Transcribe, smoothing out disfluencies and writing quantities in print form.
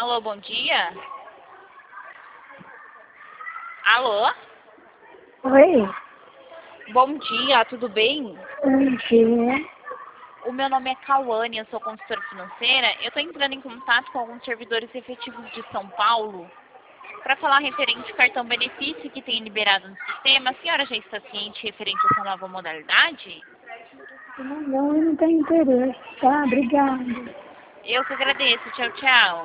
Alô, bom dia? Alô? Oi? Bom dia, tudo bem? Bom dia. O meu nome é Cauane, eu sou consultora financeira. Eu estou entrando em contato com alguns servidores efetivos de São Paulo para falar referente ao cartão benefício que tem liberado no sistema. A senhora já está ciente referente a essa nova modalidade? Não, eu não tenho interesse, tá? Obrigada. Eu que agradeço. Tchau, tchau.